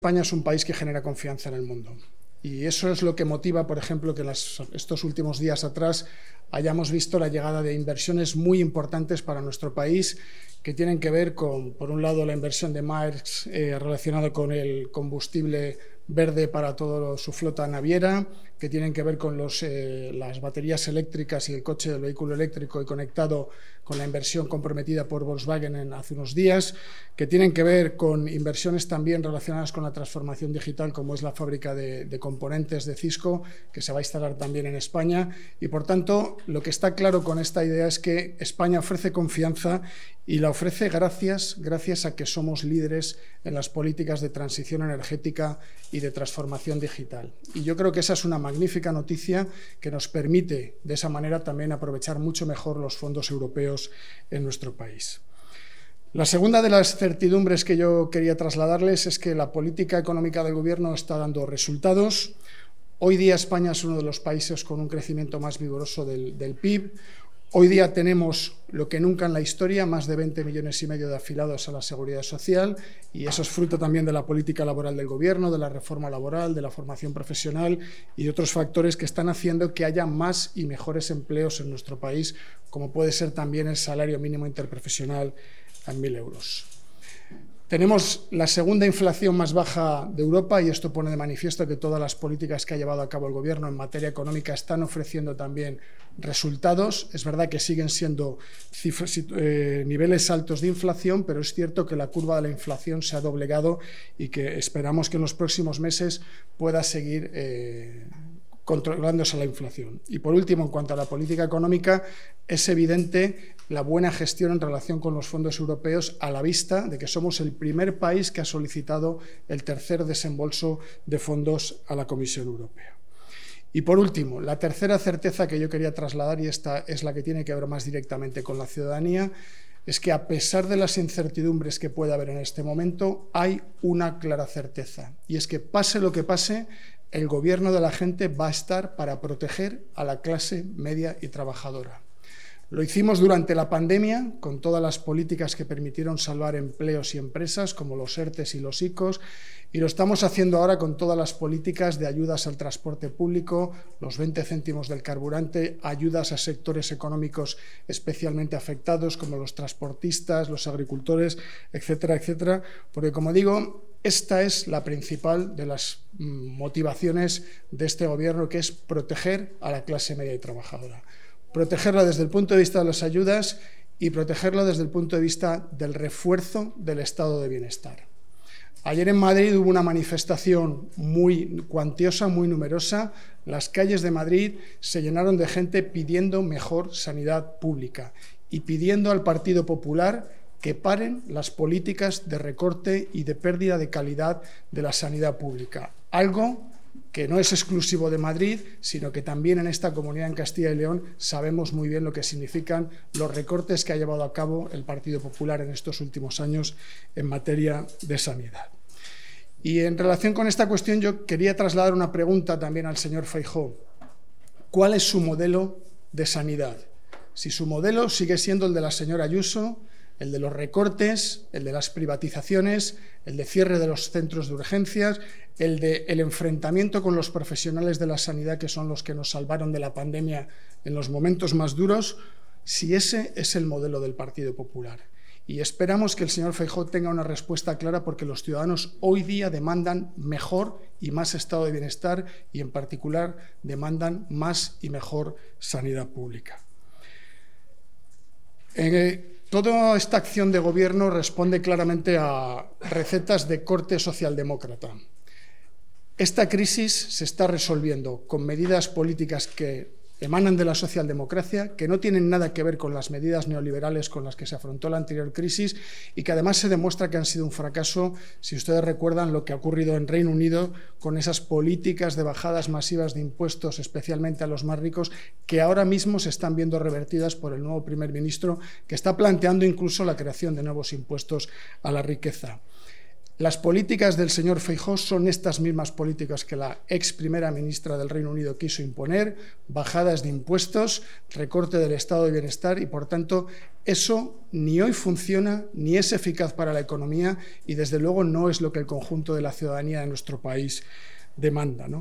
España es un país que genera confianza en el mundo. Y eso es lo que motiva, por ejemplo, que estos últimos días atrás hayamos visto la llegada de inversiones muy importantes para nuestro país, que tienen que ver con, por un lado, la inversión de Maersk relacionada con el combustible verde para toda su flota naviera, que tienen que ver con las baterías eléctricas y el coche del vehículo eléctrico y conectado con la inversión comprometida por Volkswagen hace unos días, que tienen que ver con inversiones también relacionadas con la transformación digital, como es la fábrica de componentes de Cisco, que se va a instalar también en España. Y, por tanto, lo que está claro con esta idea es que España ofrece confianza y la ofrece gracias a que somos líderes en las políticas de transición energética y de transformación digital. Y yo creo que esa es una magnífica noticia que nos permite, de esa manera, también aprovechar mucho mejor los fondos europeos en nuestro país. La segunda de las certidumbres que yo quería trasladarles es que la política económica del Gobierno está dando resultados. Hoy día España es uno de los países con un crecimiento más vigoroso del PIB. Hoy día tenemos lo que nunca en la historia, más de 20 millones y medio de afiliados a la Seguridad Social, y eso es fruto también de la política laboral del Gobierno, de la reforma laboral, de la formación profesional y de otros factores que están haciendo que haya más y mejores empleos en nuestro país, como puede ser también el salario mínimo interprofesional a 1.000 euros. Tenemos la segunda inflación más baja de Europa y esto pone de manifiesto que todas las políticas que ha llevado a cabo el Gobierno en materia económica están ofreciendo también resultados. Es verdad que siguen siendo niveles altos de inflación, pero es cierto que la curva de la inflación se ha doblegado y que esperamos que en los próximos meses pueda seguir controlándose la inflación. Y por último, en cuanto a la política económica, es evidente la buena gestión en relación con los fondos europeos a la vista de que somos el primer país que ha solicitado el tercer desembolso de fondos a la Comisión Europea. Y por último, la tercera certeza que yo quería trasladar, y esta es la que tiene que ver más directamente con la ciudadanía, es que a pesar de las incertidumbres que pueda haber en este momento, hay una clara certeza, y es que pase lo que pase, el Gobierno de la gente va a estar para proteger a la clase media y trabajadora. Lo hicimos durante la pandemia, con todas las políticas que permitieron salvar empleos y empresas, como los ERTEs y los ICOs, y lo estamos haciendo ahora con todas las políticas de ayudas al transporte público, los 20 céntimos del carburante, ayudas a sectores económicos especialmente afectados, como los transportistas, los agricultores, etcétera, etcétera, porque, como digo, esta es la principal de las motivaciones de este Gobierno, que es proteger a la clase media y trabajadora. Protegerla desde el punto de vista de las ayudas y protegerla desde el punto de vista del refuerzo del estado de bienestar. Ayer en Madrid hubo una manifestación muy cuantiosa, muy numerosa. Las calles de Madrid se llenaron de gente pidiendo mejor sanidad pública y pidiendo al Partido Popular que paren las políticas de recorte y de pérdida de calidad de la sanidad pública. Algo que no es exclusivo de Madrid, sino que también en esta comunidad, en Castilla y León, sabemos muy bien lo que significan los recortes que ha llevado a cabo el Partido Popular en estos últimos años en materia de sanidad. Y en relación con esta cuestión yo quería trasladar una pregunta también al señor Feijóo. ¿Cuál es su modelo de sanidad? Si su modelo sigue siendo el de la señora Ayuso, el de los recortes, el de las privatizaciones, el de cierre de los centros de urgencias, el de el enfrentamiento con los profesionales de la sanidad, que son los que nos salvaron de la pandemia en los momentos más duros, si ese es el modelo del Partido Popular. Y esperamos que el señor Feijóo tenga una respuesta clara, porque los ciudadanos hoy día demandan mejor y más estado de bienestar y, en particular, demandan más y mejor sanidad pública. Toda esta acción de Gobierno responde claramente a recetas de corte socialdemócrata. Esta crisis se está resolviendo con medidas políticas que emanan de la socialdemocracia, que no tienen nada que ver con las medidas neoliberales con las que se afrontó la anterior crisis y que además se demuestra que han sido un fracaso, si ustedes recuerdan lo que ha ocurrido en Reino Unido con esas políticas de bajadas masivas de impuestos, especialmente a los más ricos, que ahora mismo se están viendo revertidas por el nuevo primer ministro, que está planteando incluso la creación de nuevos impuestos a la riqueza. Las políticas del señor Feijóo son estas mismas políticas que la ex primera ministra del Reino Unido quiso imponer, bajadas de impuestos, recorte del estado de bienestar y, por tanto, eso ni hoy funciona ni es eficaz para la economía y, desde luego, no es lo que el conjunto de la ciudadanía de nuestro país demanda, ¿no?